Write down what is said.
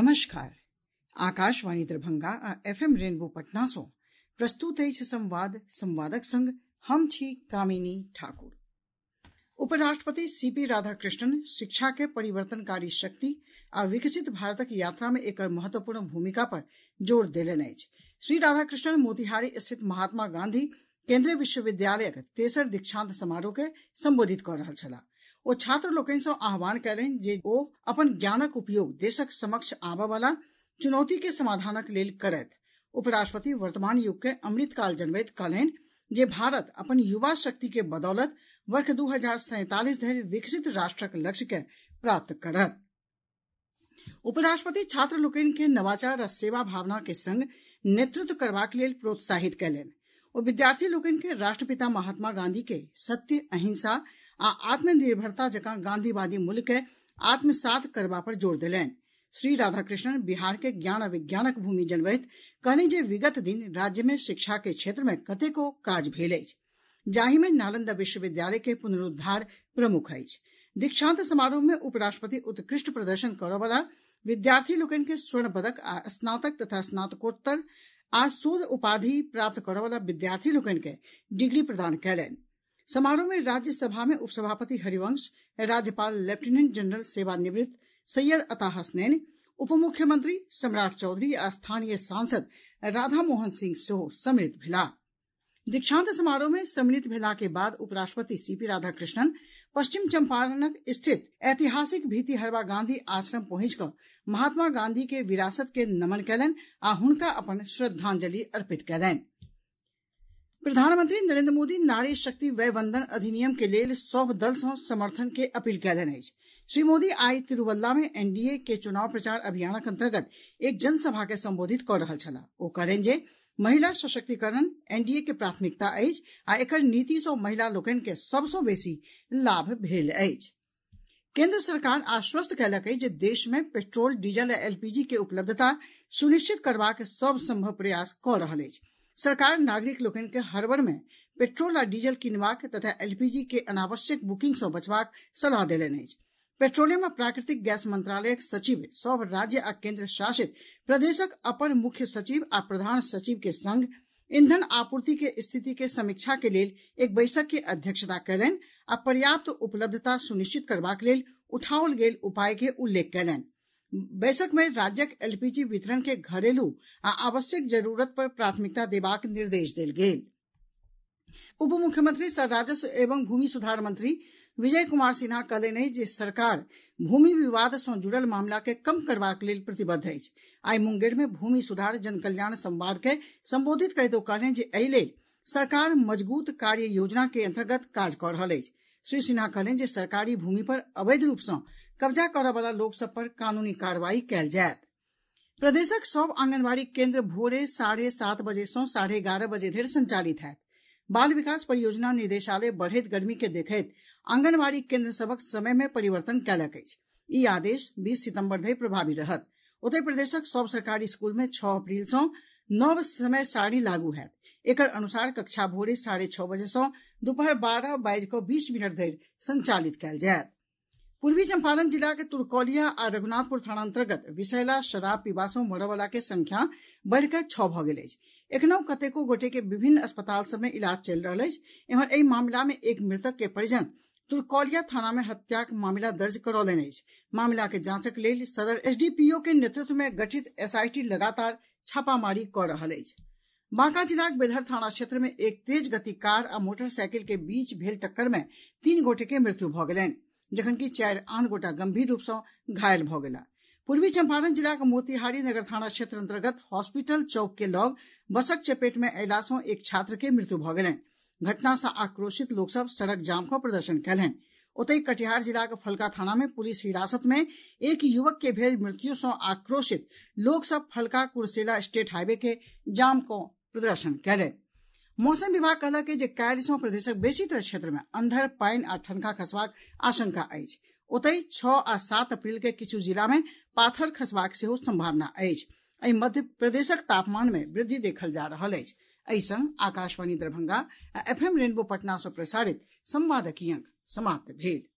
नमस्कार। आकाशवाणी दरभंगा आ FM rainbow Patna सँ प्रस्तुत अछि संवाद। संवादक संग हम छी कामिनी ठाकुर। उपराष्ट्रपति CP राधाकृष्णन शिक्षा के परिवर्तनकारी शक्ति आ विकसित भारतक यात्रा में एकर महत्वपूर्ण भूमिका पर जोर देलनि अछि। श्री राधाकृष्णन मोतिहारी स्थित महात्मा गांधी केंद्रीय विश्वविद्यालयक 33 दीक्षांत समारोह के संबोधित कऽ रहल छलाह। ओ छात्र लोकनि सँ आह्वान कयलनि जे ओ अपन ज्ञानक उपयोग देशक समक्ष आबय वाला चुनौती के समाधानक लेल करथि। उपराष्ट्रपति वर्तमान युग के अमृत काल जनबैत कहलनि जे भारत अपन युवा शक्ति के बदौलत वर्ष 2047 धरि विकसित राष्ट्रक लक्ष्य के प्राप्त करत। उपराष्ट्रपति छात्र लोकनि के नवाचार आ सेवा भावना के संग नेतृत्व करबाक लेल प्रोत्साहित कयलनि। ओ विद्यार्थी लोकनि के राष्ट्रपिता महात्मा गांधी के सत्य, अहिंसा आ आत्मनिर्भरता जकाँ गांधीवादी मूल्य के आत्मसात करबा पर जोर देलनि। श्री राधाकृष्णन बिहार के ज्ञान आ विज्ञानक भूमि जनबैत कहलनि जे विगत दिन राज्य में शिक्षा के क्षेत्र में कतेको काज भेल अछि, जाहि में नालंदा विश्वविद्यालय के पुनरुद्धार प्रमुख अछि। दीक्षांत समारोह में उपराष्ट्रपति उत्कृष्ट प्रदर्शन करय वाला विद्यार्थी लोकनि के स्वर्ण पदक आ स्नातक तथा स्नातकोत्तर आ शोध उपाधि प्राप्त करय वाला विद्यार्थी लोकनि के डिग्री प्रदान कयलनि। समारोह में राज्यसभा में उपसभापति हरिवंश, राज्यपाल लेफ्टिनेंट जनरल सेवानिवृत्त सैयद अता हसनैन, उप मुख्यमंत्री सम्राट चौधरी आ स्थानीय सांसद राधा मोहन सिंह सेहो सम्मिलित भेलाह। दीक्षांत समारोह में सम्मिलित भेला के बाद उपराष्ट्रपति CP राधाकृष्णन पश्चिम चंपारणक स्थित ऐतिहासिक भीतिहरवा गांधी आश्रम पहुंचि कऽ महात्मा गांधी के विरासत के नमन कयलनि आ हुनका अपन श्रद्धांजलि अर्पित कयलनि। प्रधानमंत्री नरेंद्र मोदी नारी शक्ति वय वंदन अधिनियम के लेल सभ दल सँ समर्थन के अपील कयलनि अछि। श्री मोदी आइ तिरुवल्ला में NDA के चुनाव प्रचार अभियानक अंतर्गत एक जनसभा के संबोधित कऽ रहल छलाह। ओ कहलनि जे महिला सशक्तिकरण NDA के प्राथमिकता अछि आ एकर नीति सँ महिला लोकनि के सभ सँ बेसी लाभ भेल अछि। केंद्र सरकार आश्वस्त कयलक अछि जे देश में पेट्रोल, डीजल आ LPG के उपलब्धता सुनिश्चित करबाक सभ संभव प्रयास कऽ रहल अछि। सरकार नागरिक लोकनि के हड़बड़ में पेट्रोल आ डीजल किनबाक तथा LPG के अनावश्यक बुकिंग सँ बचबाक सलाह देलनि अछि। पेट्रोलियम आ प्राकृतिक गैस मंत्रालयक सचिव सभ राज्य आ केंद्र शासित प्रदेशक अपर मुख्य सचिव आ प्रधान सचिव के संग ईंधन आपूर्ति के स्थिति के समीक्षा के लेल एक बैसक के अध्यक्षता कयलनि आ पर्याप्त उपलब्धता सुनिश्चित करबाक लेल उठाओल गेल उपाय के उल्लेख कयलनि। बैसक में राज्यक LPG वितरण के घरेलू आ आवश्यक जरूरत पर प्राथमिकता देबाक निर्देश देल गेल। उप मुख्यमंत्री सह राजस्व एवं भूमि सुधार मंत्री विजय कुमार सिन्हा कहलनि जे सरकार भूमि विवाद सँ जुड़ल मामला के कम करबाक लेल प्रतिबद्ध अछि। आइ मुंगेर में भूमि सुधार जन कल्याण संवाद के संबोधित करैत ओ कहलनि जे एहि लेल सरकार मजगूत कार्य योजना के अंतर्गत काज कऽ रहल अछि। श्री सिन्हा कहलनि जे सरकारी भूमि पर अवैध रूप सँ कब्जा करय वाला लोक सभ पर कानूनी कार्रवाई कयल जायत। प्रदेशक सभ आंगनबाड़ी केंद्र भोरे 7:30 बजे सँ 11:30 बजे धरि संचालित होयत। बाल विकास परियोजना निदेशालय बढ़ैत गर्मी के देखैत आंगनबाड़ी केंद्र सभक समय में परिवर्तन कयलक अछि। ई आदेश 20 सितंबर धरि प्रभावी रहत। ओतहि प्रदेशक सभ सरकारी स्कूल में 6 अप्रैल सँ नव समय सारणी लागू होयत। एकर अनुसार कक्षा भोरे 6:30 बजे सँ दुपहर 12:20 धरि संचालित कयल जायत। पूर्वी चंपारण जिला के तुरकौलिया आ रघुनाथपुर थाना अंतर्गत विषैला शराब पीबा सँ मरय वाला के संख्या बढ़ि कऽ 6 भऽ गेल अछि। एखनहुँ कतेको गोटे के विभिन्न अस्पताल सभ में इलाज चलि रहल अछि। एम्हर एहि मामिला में एक मृतक के परिजन तुरकौलिया थाना में हत्याक मामिला दर्ज करौलनि अछि। मामिला के जांचक लेल सदर SDPO के नेतृत्व में गठित SIT लगातार छापामारी कऽ रहल अछि। बांका जिलाक बेलहर थाना क्षेत्र में एक तेज गति कार आ मोटरसाइकिल के बीच भेल टक्कर में 3 गोटे के मृत्यु भऽ गेलनि, जखनकि 4 आन गोटा गंभीर रूप सँ घायल भऽ गेलाह। पूर्वी चंपारण जिलाक मोतिहारी नगर थाना क्षेत्र अंतर्गत हॉस्पिटल चौक के लग बसक चपेट में अयला सँ एक छात्र के मृत्यु भऽ गेलनि। घटना सँ आक्रोशित लोक सभ सड़क जाम कऽ प्रदर्शन कयलनि। ओतहि कटिहार जिलाक फलका थाना में पुलिस हिरासत में एक युवक के भेल मृत्यु सँ आक्रोशित लोक सभ फलका कुर्सेला स्टेट हाईवे के जाम कऽ प्रदर्शन कयलनि। मौसम विभाग कहलक जे काल्हि सँ प्रदेशक बेसीतर क्षेत्र में अन्धर, पानि आ ठनका खसबाक आशंका अछि। ओतहि 6 आ 7 अप्रैल के किछु जिला में पाथर खसबाक सेहो संभावना अछि। एहि मध्य प्रदेशक तापमान में वृद्धि देखल जा रहल अछि। एहि संग आकाशवाणी दरभंगा आ FM रेनबो पटना सँ प्रसारित संवादक ई अंक समाप्त भेल।